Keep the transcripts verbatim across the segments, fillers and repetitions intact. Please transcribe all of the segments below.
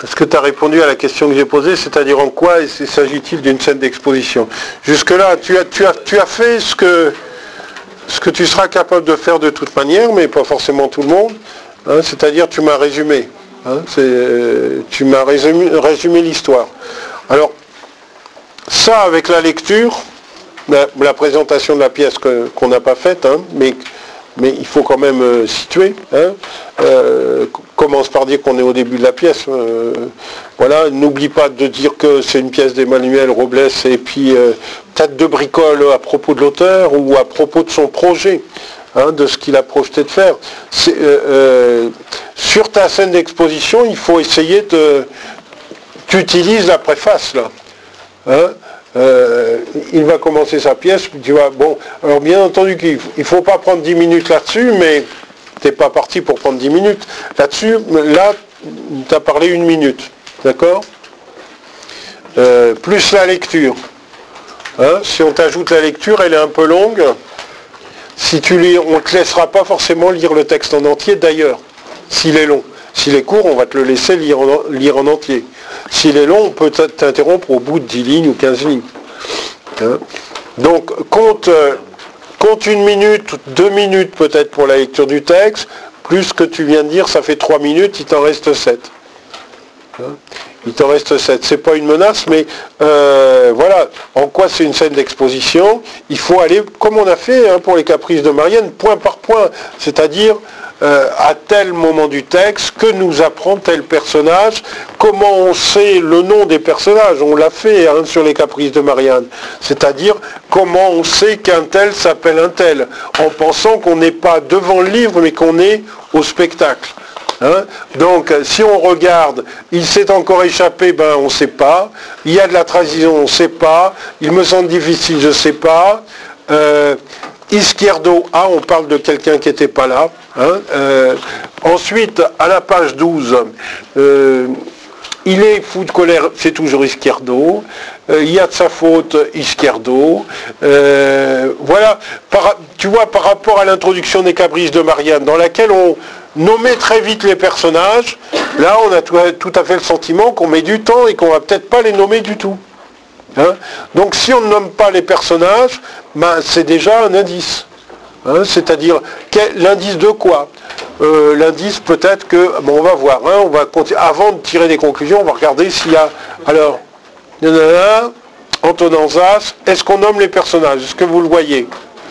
Est-ce que tu as répondu à la question que j'ai posée, c'est-à-dire en quoi s'agit-il d'une scène d'exposition? Jusque-là, tu as, tu, as, tu as fait ce que, ce que tu seras capable de faire de toute manière, mais pas forcément tout le monde, hein, c'est-à-dire tu m'as résumé, hein, tu m'as résumé, résumé l'histoire. Alors, ça avec la lecture, la, la présentation de la pièce que, qu'on n'a pas faite, hein, mais... mais il faut quand même euh, situer. Hein. Euh, commence par dire qu'on est au début de la pièce. Euh, voilà, n'oublie pas de dire que c'est une pièce d'Emmanuel Robles et puis euh, peut-être de bricole à propos de l'auteur ou à propos de son projet, hein, de ce qu'il a projeté de faire. C'est, euh, euh, sur ta scène d'exposition, il faut essayer de... Tu utilises la préface là. Hein. Euh, il va commencer sa pièce, tu vois, bon, alors bien entendu qu'il ne faut pas prendre dix minutes là-dessus, mais tu n'es pas parti pour prendre dix minutes là-dessus, là, tu as parlé une minute, d'accord, euh, plus la lecture, hein, si on t'ajoute la lecture, elle est un peu longue, si tu lis, on ne te laissera pas forcément lire le texte en entier d'ailleurs, s'il est long. S'il est court, on va te le laisser lire en, lire en entier. S'il est long, on peut t'interrompre au bout de dix lignes ou quinze lignes. Hein? Donc, compte, compte une minute, deux minutes peut-être pour la lecture du texte, plus ce que tu viens de dire, ça fait trois minutes, il t'en reste sept. Hein? Il t'en reste sept. C'est pas une menace, mais euh, voilà. En quoi c'est une scène d'exposition? Il faut aller, comme on a fait hein, pour les Caprices de Marianne, point par point. C'est-à-dire... Euh, à tel moment du texte, que nous apprend tel personnage, comment on sait le nom des personnages, on l'a fait hein, sur les Caprices de Marianne, c'est-à-dire comment on sait qu'un tel s'appelle un tel, en pensant qu'on n'est pas devant le livre, mais qu'on est au spectacle. Hein. Donc, si on regarde, il s'est encore échappé, ben on ne sait pas, il y a de la trahison, on ne sait pas, il me semble difficile, je ne sais pas, euh, Izquierdo, ah, on parle de quelqu'un qui n'était pas là. Hein, euh, ensuite, à la page douze, euh, il est fou de colère, c'est toujours Izquierdo. Euh, il y a de sa faute, Izquierdo. Euh, voilà, par, tu vois, par rapport à l'introduction des Caprices de Marianne, dans laquelle on nommait très vite les personnages, là, on a tout, tout à fait le sentiment qu'on met du temps et qu'on va peut-être pas les nommer du tout. Hein. Donc si on ne nomme pas les personnages, ben, c'est déjà un indice. Hein, c'est-à-dire, quel, l'indice de quoi euh, L'indice peut-être que, bon on va voir, hein, on va continuer, avant de tirer des conclusions, on va regarder s'il y a, alors, nanana, Antonin Zas, est-ce qu'on nomme les personnages? Est-ce que vous le voyez?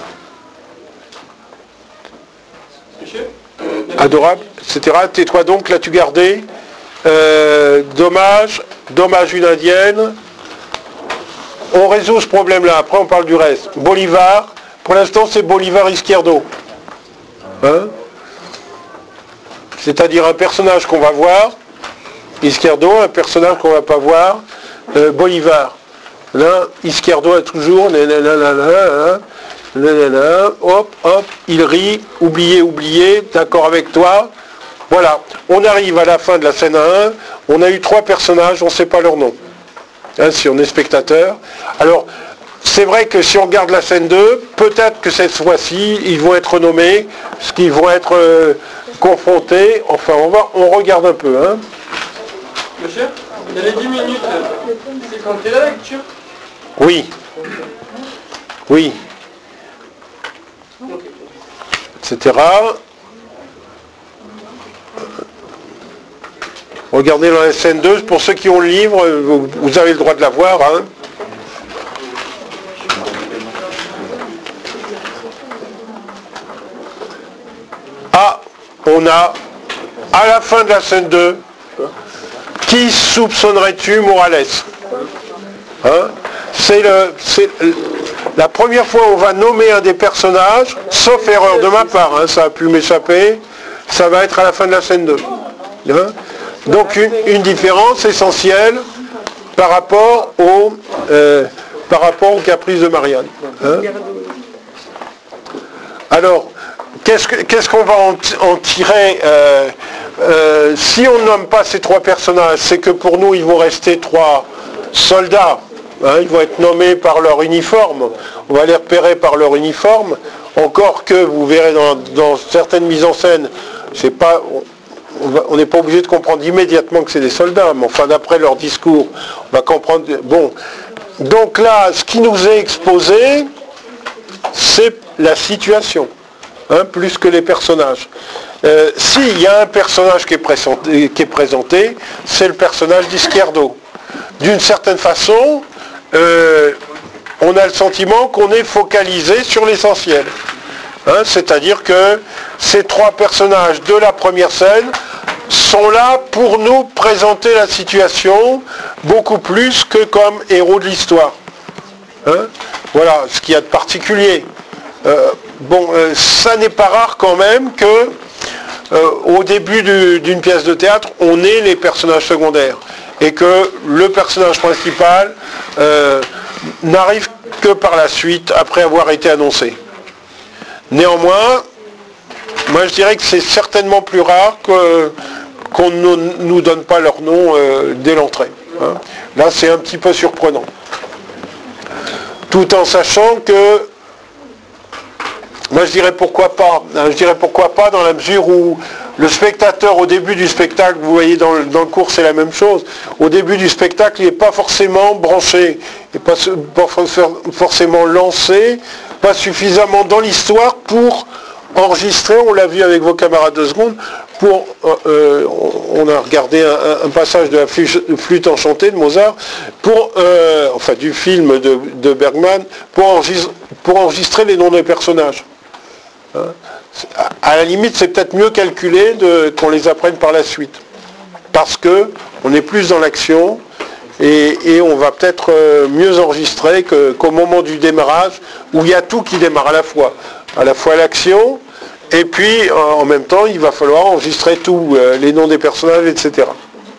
Adorable, et cetera. Tais-toi donc, l'as-tu gardé? euh, Dommage, dommage une indienne. On résout ce problème-là, après on parle du reste. Bolivar, pour l'instant c'est Bolivar Izquierdo. Hein? C'est-à-dire un personnage qu'on va voir, Izquierdo, un personnage qu'on ne va pas voir, euh, Bolivar. Là, Izquierdo a toujours, nanana, nanana, hop, hop, il rit, oublié, oublié, d'accord avec toi. Voilà, on arrive à la fin de la scène un, on a eu trois personnages, on ne sait pas leur nom. Hein, si on est spectateur. Alors, c'est vrai que si on regarde la scène deux, peut-être que cette fois-ci, ils vont être nommés, parce qu'ils vont être euh, confrontés. Enfin, on va, on regarde un peu. Hein. Monsieur, il y a les dix minutes. C'est quand tu es la lecture? Oui. Oui. et cetera. Regardez dans la scène deux, pour ceux qui ont le livre, vous avez le droit de la voir. Hein. Ah, on a, à la fin de la scène deux, qui soupçonnerais-tu Morales? Hein? C'est le, c'est la première fois où on va nommer un des personnages, sauf erreur de ma part, hein, ça a pu m'échapper, ça va être à la fin de la scène deux. Hein? Donc une, une différence essentielle par rapport au, euh, par rapport aux Caprices de Marianne. Hein? Alors, qu'est-ce, que, qu'est-ce qu'on va en, en tirer euh, euh, si on ne nomme pas ces trois personnages, c'est que pour nous, ils vont rester trois soldats. Hein, ils vont être nommés par leur uniforme. On va les repérer par leur uniforme. Encore que, vous verrez dans, dans certaines mises en scène, c'est pas... on n'est pas obligé de comprendre immédiatement que c'est des soldats, mais enfin d'après leur discours, on va comprendre. Bon, donc là, ce qui nous est exposé, c'est la situation, hein, plus que les personnages. Euh, S'il y a un personnage qui est présenté, qui est présenté, c'est le personnage d'Izquierdo. D'une certaine façon, euh, on a le sentiment qu'on est focalisé sur l'essentiel. Hein, c'est-à-dire que ces trois personnages de la première scène sont là pour nous présenter la situation beaucoup plus que comme héros de l'histoire. Hein, voilà ce qu'il y a de particulier. Euh, bon, euh, ça n'est pas rare quand même que euh, au début du, d'une pièce de théâtre, on ait les personnages secondaires et que le personnage principal euh, n'arrive que par la suite après avoir été annoncé. Néanmoins, moi je dirais que c'est certainement plus rare que, qu'on ne nous donne pas leur nom euh, dès l'entrée. Hein. Là c'est un petit peu surprenant. Tout en sachant que, moi je dirais pourquoi pas, hein, je dirais pourquoi pas dans la mesure où le spectateur au début du spectacle, vous voyez dans le, dans le cours c'est la même chose, au début du spectacle il n'est pas forcément branché, il n'est pas, pas forcément lancé, pas suffisamment dans l'histoire pour enregistrer, on l'a vu avec vos camarades de seconde, pour, euh, on a regardé un, un passage de la flûte enchantée de Mozart, pour, euh, enfin du film de, de Bergman, pour enregistrer, pour enregistrer les noms des personnages. Hein, à la limite, c'est peut-être mieux calculé de, qu'on les apprenne par la suite, parce que on est plus dans l'action. Et, et on va peut-être mieux enregistrer que, qu'au moment du démarrage, où il y a tout qui démarre à la fois. À la fois l'action, et puis en même temps, il va falloir enregistrer tout, euh, les noms des personnages, et cetera.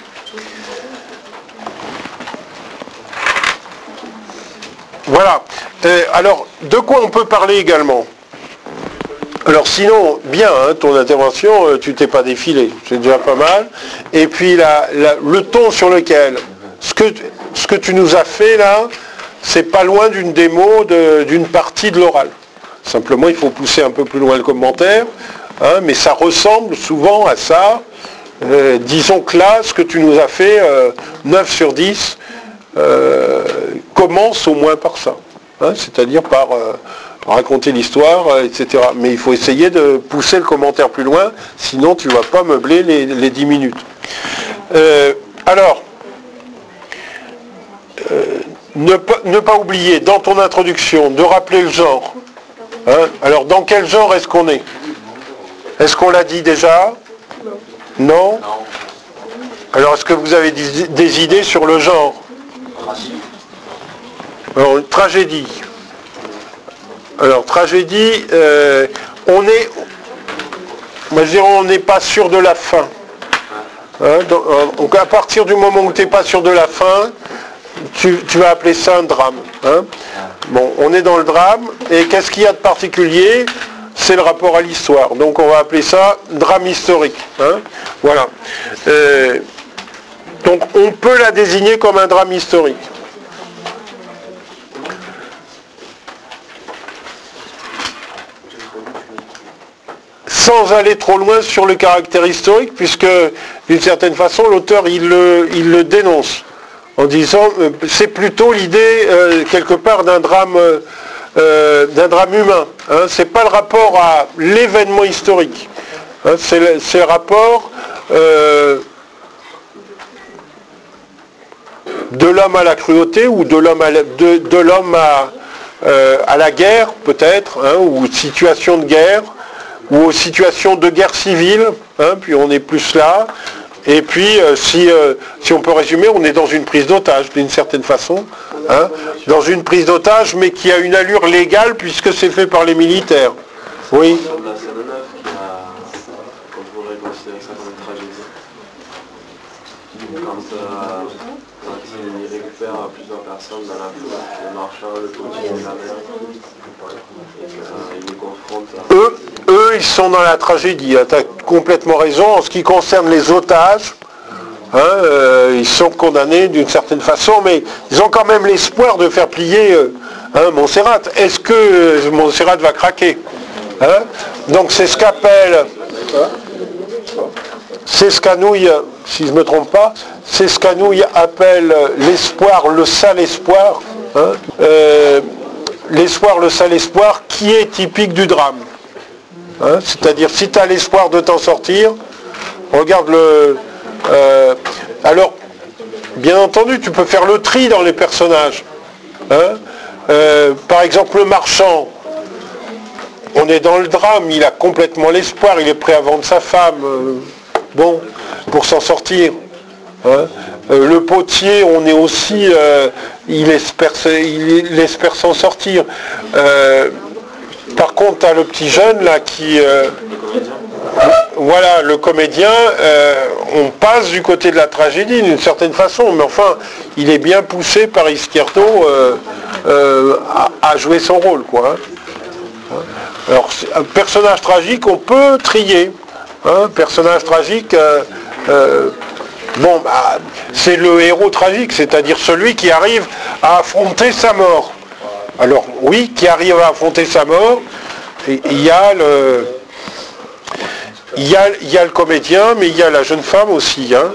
Voilà. Euh, alors, de quoi on peut parler également ? Alors sinon, bien, hein, ton intervention, euh, tu t'es pas défilé, c'est déjà pas mal. Et puis la, la, le ton sur lequel... Ce que, ce que tu nous as fait là, c'est pas loin d'une démo de, d'une partie de l'oral. Simplement, il faut pousser un peu plus loin le commentaire, hein, mais ça ressemble souvent à ça. Euh, disons que là, ce que tu nous as fait, euh, neuf sur dix, euh, commence au moins par ça. Hein, c'est-à-dire par euh, raconter l'histoire, euh, et cetera. Mais il faut essayer de pousser le commentaire plus loin, sinon tu ne vas pas meubler les, les dix minutes. Euh, alors, Euh, ne, pas, ne pas oublier dans ton introduction de rappeler le genre. Hein, alors dans quel genre est-ce qu'on est ? Est-ce qu'on l'a dit déjà ? Non ? Non. Alors est-ce que vous avez des, des idées sur le genre ? Alors une tragédie. Alors tragédie, euh, on est, moi je dirais on n'est pas sûr de la fin. Hein, donc à partir du moment où tu n'es pas sûr de la fin, Tu, tu vas appeler ça un drame. Hein. Bon, on est dans le drame, et qu'est-ce qu'il y a de particulier ? C'est le rapport à l'histoire. Donc on va appeler ça drame historique. Hein. Voilà. Euh, donc on peut la désigner comme un drame historique. Sans aller trop loin sur le caractère historique, puisque d'une certaine façon l'auteur il le, il le dénonce. En disant, euh, c'est plutôt l'idée euh, quelque part d'un drame, euh, d'un drame humain. Hein. C'est pas le rapport à l'événement historique. Hein. C'est, le, c'est le rapport euh, de l'homme à la cruauté ou de l'homme à la, de, de l'homme à, euh, à la guerre peut-être, hein, ou situation de guerre, ou aux situations de guerre civile. Hein, puis on est plus là. Et puis, euh, si, euh, si on peut résumer, on est dans une prise d'otage, d'une certaine façon. Hein, dans une prise d'otage, mais qui a une allure légale, puisque c'est fait par les militaires. Oui. Sur la scène neuf, on pourrait considérer ça comme une tragédie. Quand, euh, quand il récupère plusieurs personnes dans la foule, le marchand, le policier, la mère, et qu'il les confronte à... Eux, eux, ils sont dans la tragédie. Tu as complètement raison. En ce qui concerne les otages, hein, euh, ils sont condamnés d'une certaine façon, mais ils ont quand même l'espoir de faire plier euh, hein, Montserrat. Est-ce que euh, Montserrat va craquer, hein? Donc c'est ce qu'appelle... c'est ce qu'Anouilh, si je ne me trompe pas, c'est ce qu'Anouilh appelle l'espoir, le sale espoir, hein, euh, l'espoir, le sale espoir, qui est typique du drame. Hein, c'est-à-dire, si tu as l'espoir de t'en sortir, regarde le... Euh, alors, bien entendu, tu peux faire le tri dans les personnages. Hein, euh, par exemple, le marchand, on est dans le drame, il a complètement l'espoir, il est prêt à vendre sa femme, euh, bon, pour s'en sortir. Hein. Euh, le potier, on est aussi, euh, il espère, il, il espère s'en sortir. Euh, par contre, tu as le petit jeune là qui, euh, voilà, le comédien, euh, on passe du côté de la tragédie d'une certaine façon, mais enfin, il est bien poussé par Izquierdo euh, euh, à, à jouer son rôle, quoi. Hein. Alors, un personnage tragique, on peut trier. Hein, personnage tragique, euh, euh, bon, bah, c'est le héros tragique, c'est-à-dire celui qui arrive à affronter sa mort. Alors, oui, qui arrive à affronter sa mort, il y a le, il y a, il y a le comédien, mais il y a la jeune femme aussi. Hein.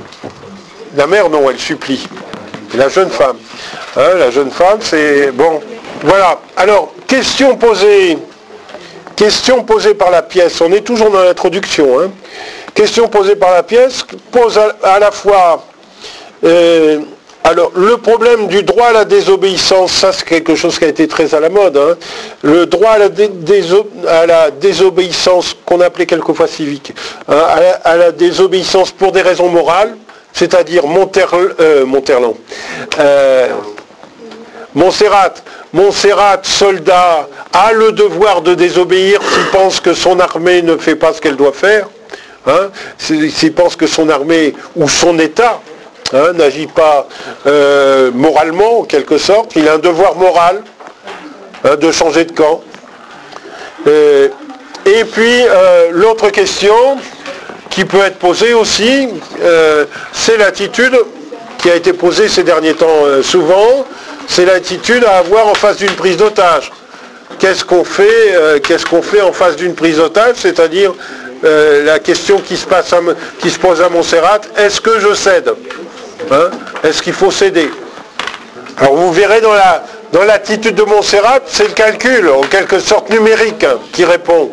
La mère, non, elle supplie. La jeune femme. Hein, la jeune femme, c'est... Bon, voilà. Alors, question posée... Question posée par la pièce, on est toujours dans l'introduction. Hein. Question posée par la pièce pose à, à la fois euh, alors le problème du droit à la désobéissance, ça c'est quelque chose qui a été très à la mode. Hein. Le droit à la, dé, déso, à la désobéissance qu'on appelait quelquefois civique, hein, à, la, à la désobéissance pour des raisons morales, c'est-à-dire Monterl, euh, Monterland. Euh, Montserrat, Montserrat, soldat, a le devoir de désobéir s'il pense que son armée ne fait pas ce qu'elle doit faire, hein, s'il pense que son armée ou son État hein, n'agit pas euh, moralement, en quelque sorte. Il a un devoir moral hein, de changer de camp. Euh, et puis, euh, l'autre question qui peut être posée aussi, euh, c'est l'attitude qui a été posée ces derniers temps euh, souvent, c'est l'attitude à avoir en face d'une prise d'otage. Qu'est-ce qu'on fait, euh, qu'est-ce qu'on fait en face d'une prise d'otage, c'est-à-dire euh, la question qui se, passe à, qui se pose à Montserrat, est-ce que je cède hein? Est-ce qu'il faut céder? Alors vous verrez dans, la, dans l'attitude de Montserrat, c'est le calcul, en quelque sorte numérique, hein, qui répond.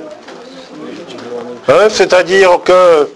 Hein, c'est-à-dire que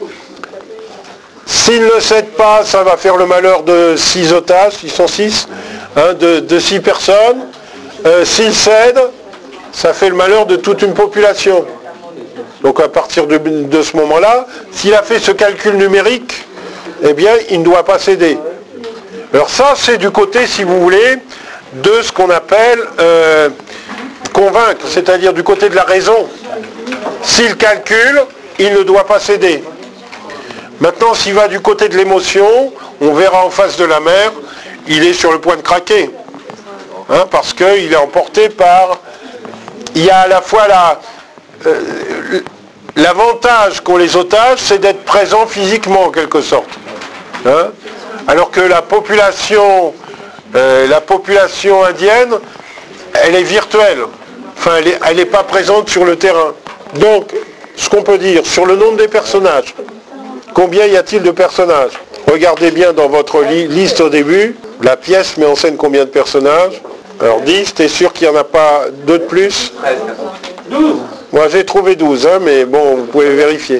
s'il ne cède pas, ça va faire le malheur de six otages, ils sont six, hein, de, de six personnes. Euh, s'il cède, ça fait le malheur de toute une population. Donc à partir de, de ce moment-là, s'il a fait ce calcul numérique, eh bien, il ne doit pas céder. Alors ça, c'est du côté, si vous voulez, de ce qu'on appelle euh, convaincre, c'est-à-dire du côté de la raison. S'il calcule, il ne doit pas céder. Maintenant, s'il va du côté de l'émotion, on verra en face de la mer, il est sur le point de craquer. Hein, parce qu'il est emporté par... Il y a à la fois la... Euh, l'avantage qu'ont les otages, c'est d'être présents physiquement, en quelque sorte. Hein, alors que la population, euh, la population indienne, elle est virtuelle. Enfin, elle n'est pas présente sur le terrain. Donc, ce qu'on peut dire, sur le nombre des personnages, combien y a-t-il de personnages? Regardez bien dans votre li- liste au début, la pièce met en scène combien de personnages? Alors dix, t'es sûr qu'il n'y en a pas deux de plus? douze. Moi j'ai trouvé douze, hein, mais bon, vous pouvez vérifier.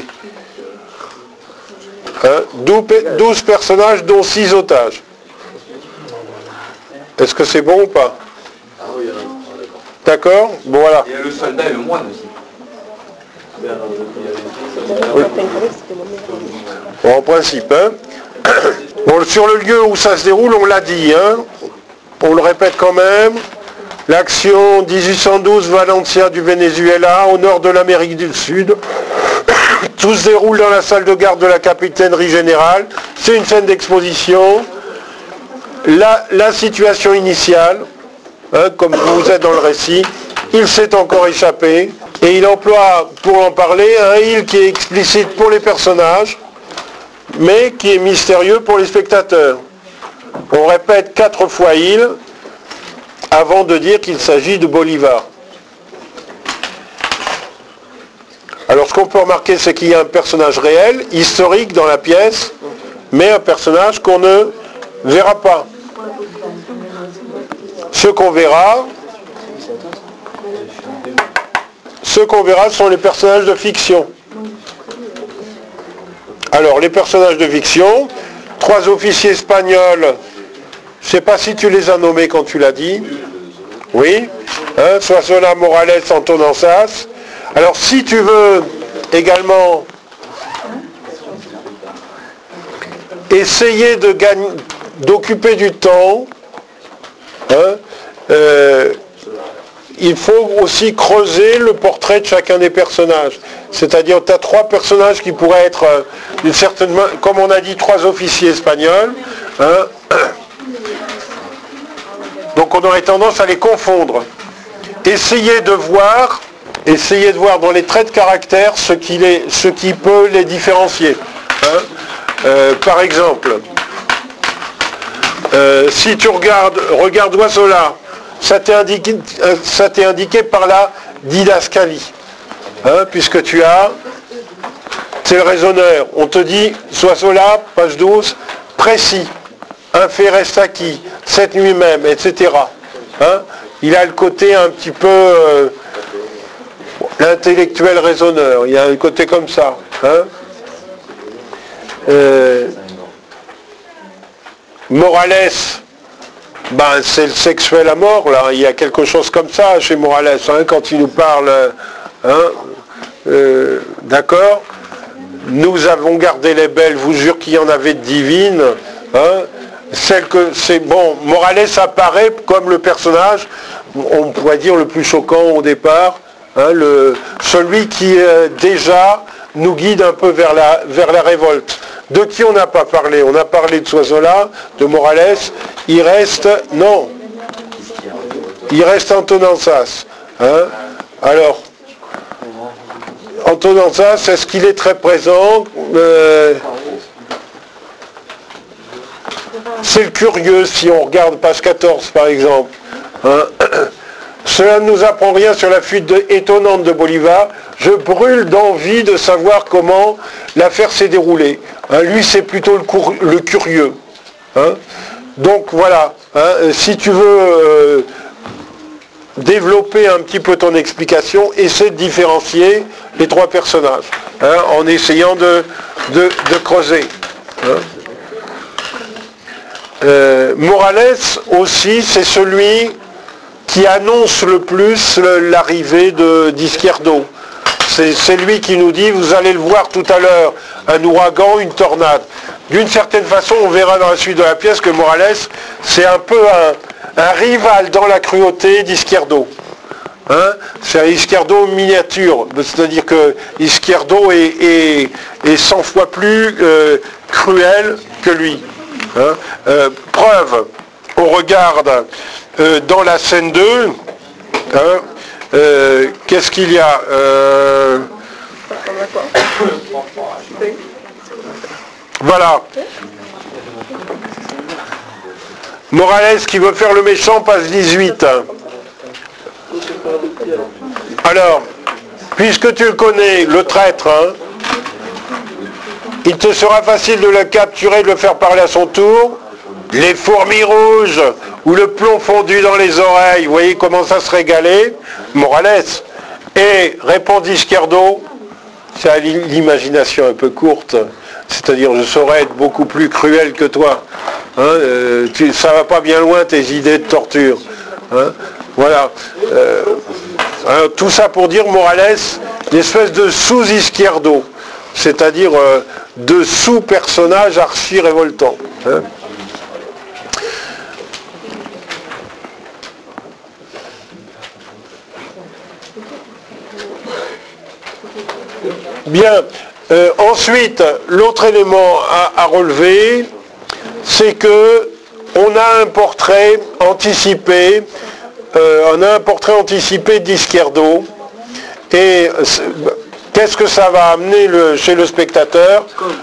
Hein, douze personnages, dont six otages. Est-ce que c'est bon ou pas? D'accord? Bon voilà. Il y a le soldat et le moine aussi. Oui. Bon, en principe, hein. Bon, sur le lieu où ça se déroule, on l'a dit, hein. On le répète quand même. L'action dix-huit cent douze, Valencia du Venezuela, au nord de l'Amérique du Sud. Tout se déroule dans la salle de garde de la capitainerie générale. C'est une scène d'exposition. La, la situation initiale, hein, comme vous êtes dans le récit, il s'est encore échappé. Et il emploie, pour en parler, un il qui est explicite pour les personnages, mais qui est mystérieux pour les spectateurs. On répète quatre fois il, avant de dire qu'il s'agit de Bolivar. Alors ce qu'on peut remarquer, c'est qu'il y a un personnage réel, historique dans la pièce, mais un personnage qu'on ne verra pas. Ce qu'on verra, ce qu'on verra sont les personnages de fiction. Alors les personnages de fiction, trois officiers espagnols, je ne sais pas si tu les as nommés quand tu l'as dit. Oui, hein, Soissonnat, Morales, Antonansas. Alors si tu veux également essayer de gagner, d'occuper du temps, hein, euh, il faut aussi creuser le portrait de chacun des personnages. C'est-à-dire tu as trois personnages qui pourraient être, euh, d'une certaine main, comme on a dit, trois officiers espagnols. Hein. Donc on aurait tendance à les confondre. Essayez de voir, essayez de voir dans les traits de caractère ce qui, les, ce qui peut les différencier. Hein. Euh, par exemple, euh, si tu regardes, regarde Oizola, ça t'est indiqué, euh, ça t'est indiqué par la didascalie. Hein, puisque tu as, c'est le raisonneur. On te dit, Oizola, page douze, précis. Un fait reste acquis, cette nuit même, et cetera. Hein, il a le côté un petit peu euh, l'intellectuel raisonneur, il y a un côté comme ça. Hein. Euh, Morales, ben, c'est le sexuel à mort, là, il y a quelque chose comme ça chez Morales, hein, quand il nous parle, hein, euh, d'accord, nous avons gardé les belles, vous jure qu'il y en avait de divines, hein. Celle que c'est bon, Morales apparaît comme le personnage, on pourrait dire le plus choquant au départ, hein, le, celui qui euh, déjà nous guide un peu vers la, vers la révolte. De qui on n'a pas parlé? On a parlé de Soizola, de Morales, il reste, non, il reste Antonansas. Hein. Alors, Antonansas, est-ce qu'il est très présent? euh, C'est le curieux, si on regarde page quatorze par exemple. Hein. Cela ne nous apprend rien sur la fuite de, étonnante de Bolivar. Je brûle d'envie de savoir comment l'affaire s'est déroulée. Hein, lui, c'est plutôt le, cour, le curieux. Hein. Donc voilà, hein, si tu veux euh, développer un petit peu ton explication, essaie de différencier les trois personnages, hein, en essayant de, de, de creuser. Hein. Euh, Morales aussi, c'est celui qui annonce le plus l'arrivée d'Izquierdo. C'est lui qui nous dit, vous allez le voir tout à l'heure, un ouragan, une tornade. D'une certaine façon, on verra dans la suite de la pièce que Morales, c'est un peu un, un rival dans la cruauté d'Izquierdo. Hein, c'est Izquierdo miniature, c'est-à-dire que Izquierdo est, est, est cent fois plus euh, cruel que lui. Hein. Euh, preuve, on regarde euh, dans la scène deux, hein, euh, qu'est-ce qu'il y a euh, voilà. Morales qui veut faire le méchant, page dix-huit. Alors, puisque tu le connais, le traître, hein, il te sera facile de le capturer, de le faire parler à son tour. Les fourmis rouges ou le plomb fondu dans les oreilles, vous voyez comment ça se régalait, Morales. Et répondit Izquierdo, c'est l'imagination un peu courte, c'est-à-dire je saurais être beaucoup plus cruel que toi. Hein, euh, tu, ça va pas bien loin tes idées de torture. Hein, voilà. Euh, alors, tout ça pour dire Morales, une espèce de sous-Izquierdo, c'est-à-dire euh, de sous-personnage archi-révoltant. Hein. Bien. Euh, ensuite, l'autre élément à, à relever, c'est que on a un portrait anticipé, euh, on a un portrait anticipé d'Izquierdo, et qu'est-ce que ça va amener le, chez le spectateur?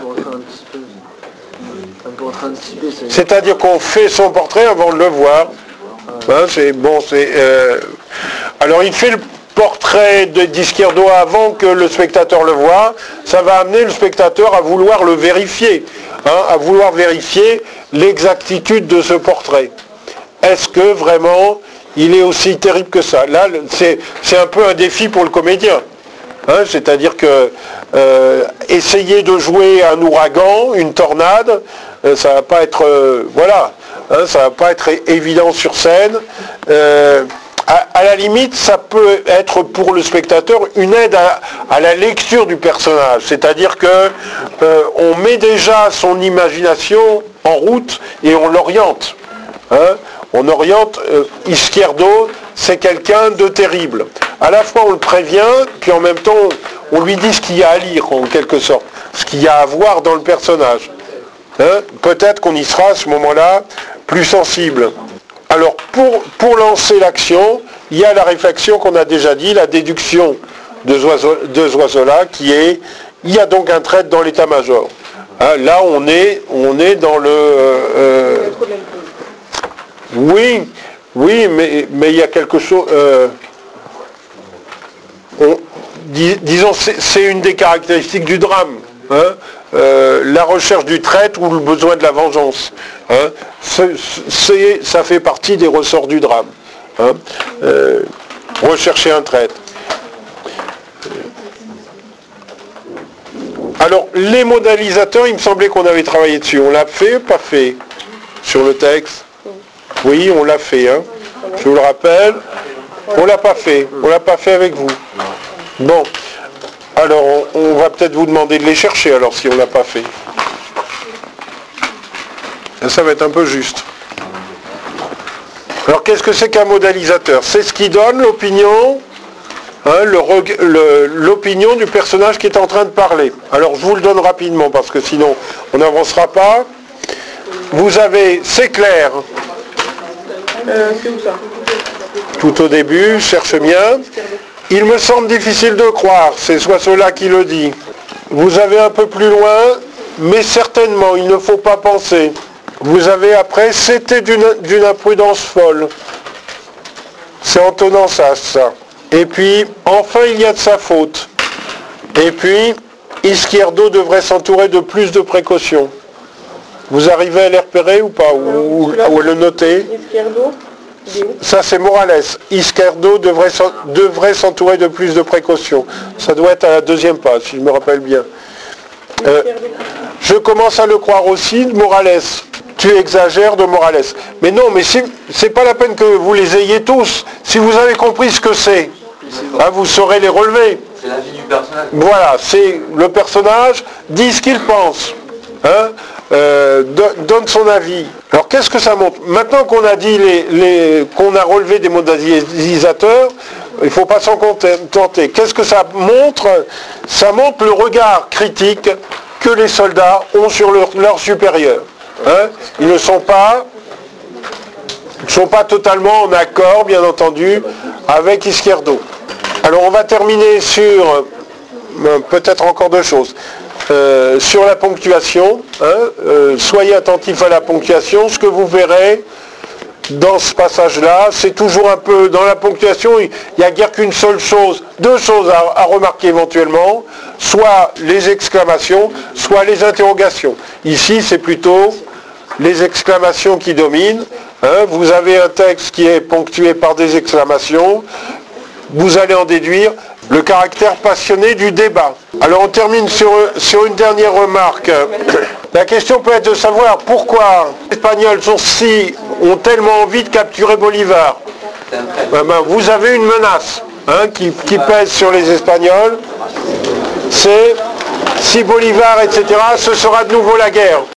C'est-à-dire qu'on fait son portrait avant de le voir. Hein, c'est bon, c'est. Euh, alors il fait le, portrait de d'Izquierdo avant que le spectateur le voie, ça va amener le spectateur à vouloir le vérifier, hein, à vouloir vérifier l'exactitude de ce portrait. Est-ce que vraiment il est aussi terrible que ça? Là, c'est, c'est un peu un défi pour le comédien. Hein, c'est-à-dire que euh, essayer de jouer un ouragan, une tornade, euh, ça va pas être, euh, voilà, hein, ça va pas être évident sur scène. Euh, à, à la limite, ça peut être pour le spectateur une aide à, à la lecture du personnage. C'est-à-dire que euh, on met déjà son imagination en route et on l'oriente. Hein. On oriente euh, Izquierdo, c'est quelqu'un de terrible. À la fois on le prévient, puis en même temps on lui dit ce qu'il y a à lire en quelque sorte, ce qu'il y a à voir dans le personnage. Hein. Peut-être qu'on y sera à ce moment-là plus sensible. Alors pour, pour lancer l'action, il y a la réflexion qu'on a déjà dit, la déduction de Zoisola qui est, il y a donc un traître dans l'état-major. Hein, là on est, on est dans le... Euh, oui, oui, mais, mais il y a quelque chose... Euh, on, dis, disons, c'est, c'est une des caractéristiques du drame. Hein, euh, la recherche du traître ou le besoin de la vengeance. Hein, c'est, c'est, ça fait partie des ressorts du drame. Hein, euh, rechercher un traître. Alors, les modalisateurs, il me semblait qu'on avait travaillé dessus. On l'a fait, pas fait sur le texte? Oui, on l'a fait. Hein. Je vous le rappelle. On l'a pas fait. On l'a pas fait avec vous. Bon. Alors, on, on va peut-être vous demander de les chercher, alors, si on ne l'a pas fait. Et ça va être un peu juste. Alors, qu'est-ce que c'est qu'un modalisateur? C'est ce qui donne l'opinion, hein, le, le, l'opinion du personnage qui est en train de parler. Alors, je vous le donne rapidement, parce que sinon, on n'avancera pas. Vous avez, c'est clair. Euh, c'est où ça? Tout au début, cherche bien. Il me semble difficile de croire, c'est soit cela qui le dit. Vous avez un peu plus loin, mais certainement, il ne faut pas penser. Vous avez après, c'était d'une, d'une imprudence folle. C'est Antonin Sas, ça. Et puis, enfin, il y a de sa faute. Et puis, Izquierdo devrait s'entourer de plus de précautions. Vous arrivez à les repérer ou pas, ou, ou à le noter? Izquierdo. Ça c'est Morales. Izquierdo devrait, devrait s'entourer de plus de précautions. Ça doit être à la deuxième page, si je me rappelle bien. Euh, je commence à le croire aussi, Morales. Tu exagères de Morales. Mais non, mais c'est, c'est pas la peine que vous les ayez tous. Si vous avez compris ce que c'est, hein, vous saurez les relever. C'est la vie du personnage. Voilà, c'est le personnage dit ce qu'il pense. Hein, euh, donne son avis. Alors qu'est-ce que ça montre? Maintenant qu'on a dit les, les, qu'on a relevé des modalisateurs, il ne faut pas s'en contenter. Qu'est-ce que ça montre? Ça montre le regard critique que les soldats ont sur leur, leur supérieur. Hein, ils ne sont pas, ils sont pas totalement en accord, bien entendu, avec Izquierdo. Alors on va terminer sur euh, peut-être encore deux choses. Euh, sur la ponctuation, hein, euh, soyez attentifs à la ponctuation. Ce que vous verrez dans ce passage-là, c'est toujours un peu, dans la ponctuation, il n'y a guère qu'une seule chose, deux choses à, à remarquer éventuellement, soit les exclamations, soit les interrogations. Ici, c'est plutôt les exclamations qui dominent. Hein. Vous avez un texte qui est ponctué par des exclamations, vous allez en déduire le caractère passionné du débat. Alors on termine sur, sur une dernière remarque. La question peut être de savoir pourquoi les Espagnols sont si, ont tellement envie de capturer Bolivar. Ben, ben, vous avez une menace, hein, qui, qui pèse sur les Espagnols. C'est si Bolivar, et cetera, ce sera de nouveau la guerre.